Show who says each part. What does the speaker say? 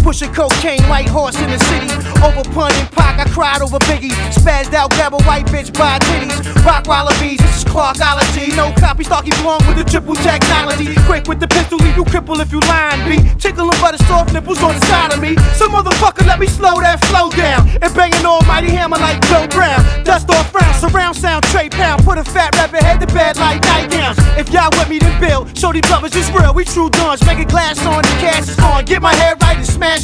Speaker 1: Pushing cocaine, white horse in the city. Over Pun and Pac, I cried over Biggie. Spazzed out, grab a white bitch by titties. Rock wallabies, this is Clarkology. No copy, Starkey belong with the triple technology. Quick with the pistol, leave you cripple if you lying. Be tickling by the soft nipples on the side of me. Some motherfucker let me slow that flow down. And bang an almighty hammer like Joe Brown. Dust off round, surround sound, Trey Pound. Put a fat rapper head to bed like nightgowns. If y'all with me, then build. Show these brothers is real, we true dons. Make a glass on, the cash is on. Get my head right and smash